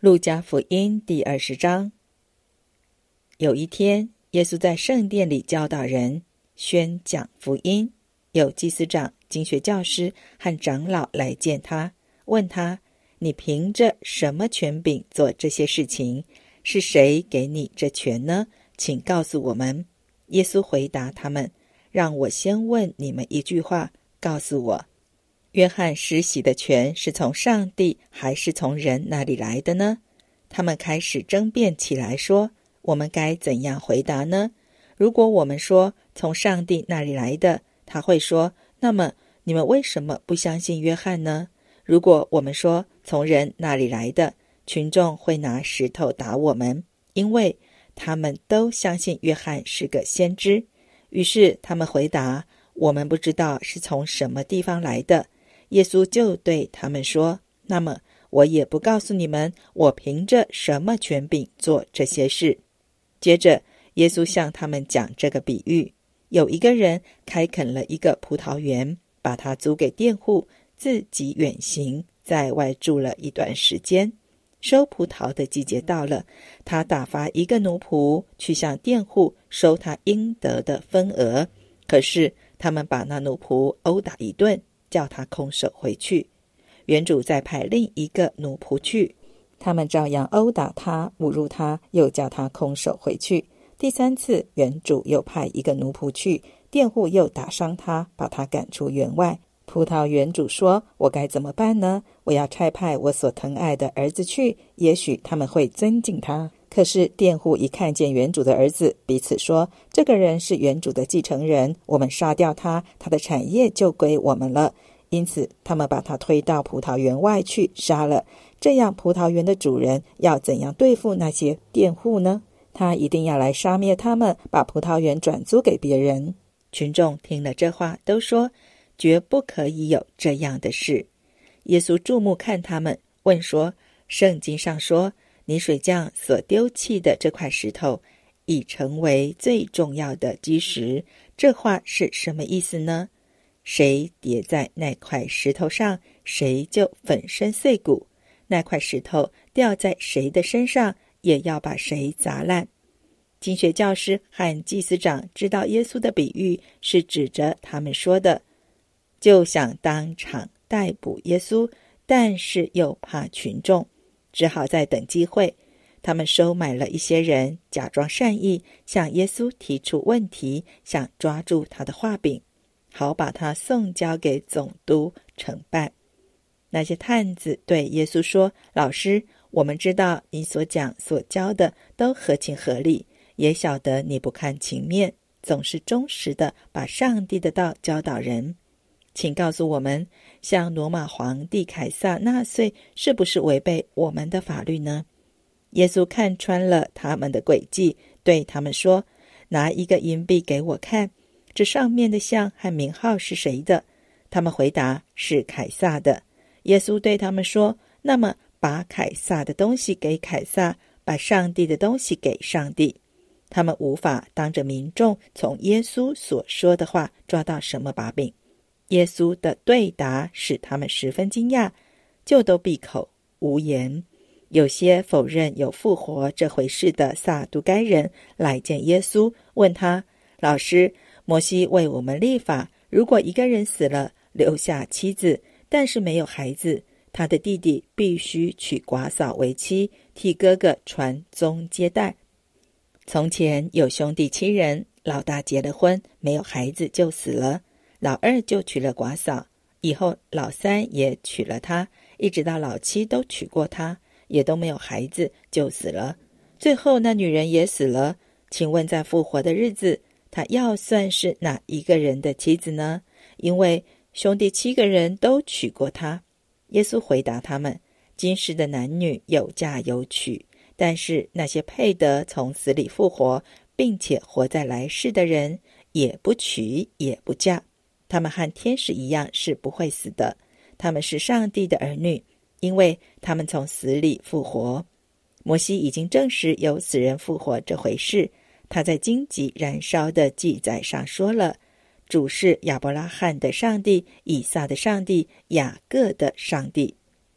路加福音第20章。有一天，耶稣在圣殿里教导人，宣讲福音。有祭司长、经学教师和长老来见他，问他：你凭着什么权柄做这些事情？是谁给你这权呢？请告诉我们。耶稣回答他们：让我先问你们一句话，告诉我，约翰施洗的权是从上帝还是从人那里来的呢？他们开始争辩起来，说：我们该怎样回答呢？如果我们说从上帝那里来的，他会说：那么你们为什么不相信约翰呢？如果我们说从人那里来的，群众会拿石头打我们，因为他们都相信约翰是个先知。于是他们回答：我们不知道是从什么地方来的。耶稣就对他们说：那么我也不告诉你们，我凭着什么权柄做这些事。接着耶稣向他们讲这个比喻：有一个人开垦了一个葡萄园，把它租给佃户，自己远行，在外住了一段时间。收葡萄的季节到了，他打发一个奴仆去向佃户收他应得的分额。可是他们把那奴仆殴打一顿，叫他空手回去。园主再派另一个奴仆去，他们照样殴打他，侮辱他，又叫他空手回去。第三次，园主又派一个奴仆去，佃户又打伤他，把他赶出园外。葡萄园主说：我该怎么办呢？我要差派我所疼爱的儿子去，也许他们会尊敬他。可是佃户一看见园主的儿子，彼此说：这个人是园主的继承人，我们杀掉他，他的产业就归我们了。因此他们把他推到葡萄园外去杀了。这样葡萄园的主人要怎样对付那些佃户呢？他一定要来杀灭他们，把葡萄园转租给别人。群众听了这话，都说：绝不可以有这样的事。耶稣注目看他们，问说：圣经上说，泥水匠所丢弃的这块石头已成为最重要的基石，这话是什么意思呢？谁跌在那块石头上，谁就粉身碎骨，那块石头掉在谁的身上，也要把谁砸烂。经学教师和祭司长知道耶稣的比喻是指着他们说的，就想当场逮捕耶稣，但是又怕群众，只好再等机会。他们收买了一些人，假装善意，向耶稣提出问题，想抓住他的话柄，好把他送交给总督惩办。那些探子对耶稣说：老师，我们知道你所讲所教的都合情合理，也晓得你不看情面，总是忠实的把上帝的道教导人。请告诉我们，向罗马皇帝凯撒纳税是不是违背我们的法律呢？耶稣看穿了他们的诡计，对他们说：拿一个银币给我看，这上面的像和名号是谁的？他们回答：是凯撒的。耶稣对他们说：那么把凯撒的东西给凯撒，把上帝的东西给上帝。他们无法当着民众从耶稣所说的话抓到什么把柄。耶稣的对答使他们十分惊讶，就都闭口无言。有些否认有复活这回事的撒都该人来见耶稣，问他：老师，摩西为我们立法，如果一个人死了，留下妻子，但是没有孩子，他的弟弟必须娶寡嫂为妻，替哥哥传宗接代。从前有兄弟7人，老大结了婚，没有孩子就死了，老二就娶了寡嫂，以后老三也娶了她，一直到老7都娶过她，也都没有孩子就死了。最后那女人也死了，请问在复活的日子，她要算是哪一个人的妻子呢？因为兄弟7个人都娶过她。耶稣回答他们：今世的男女有嫁有娶，但是那些配得从死里复活并且活在来世的人，也不娶也不嫁。他们和天使一样是不会死的，他们是上帝的儿女，因为他们从死里复活。摩西已经证实有死人复活这回事，他在荆棘燃烧的记载上说了：主是亚伯拉罕的上帝，以撒的上帝，雅各的上帝。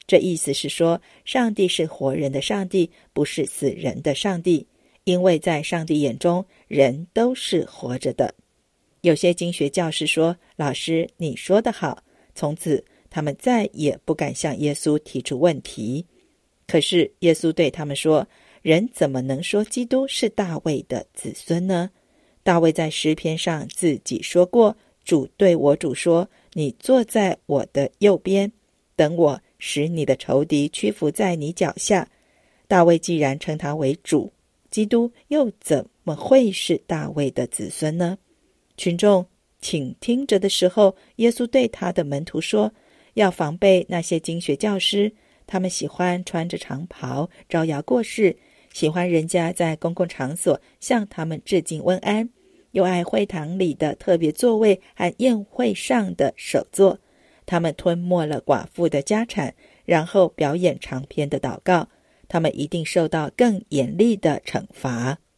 这意思是说，上帝是活人的上帝，不是死人的上帝，因为在上帝眼中，人都是活着的。有些经学教师说，老师，你说得好，从此他们再也不敢向耶稣提出问题。可是耶稣对他们说，人怎么能说基督是大卫的子孙呢？大卫在诗篇上自己说过，主对我主说，你坐在我的右边，等我使你的仇敌屈服在你脚下。大卫既然称他为主，基督又怎么会是大卫的子孙呢？群众请听着的时候，耶稣对他的门徒说，要防备那些经学教师，他们喜欢穿着长袍招摇过市，喜欢人家在公共场所向他们致敬问安，又爱会堂里的特别座位和宴会上的首座。他们吞没了寡妇的家产，然后表演长篇的祷告，他们一定受到更严厉的惩罚。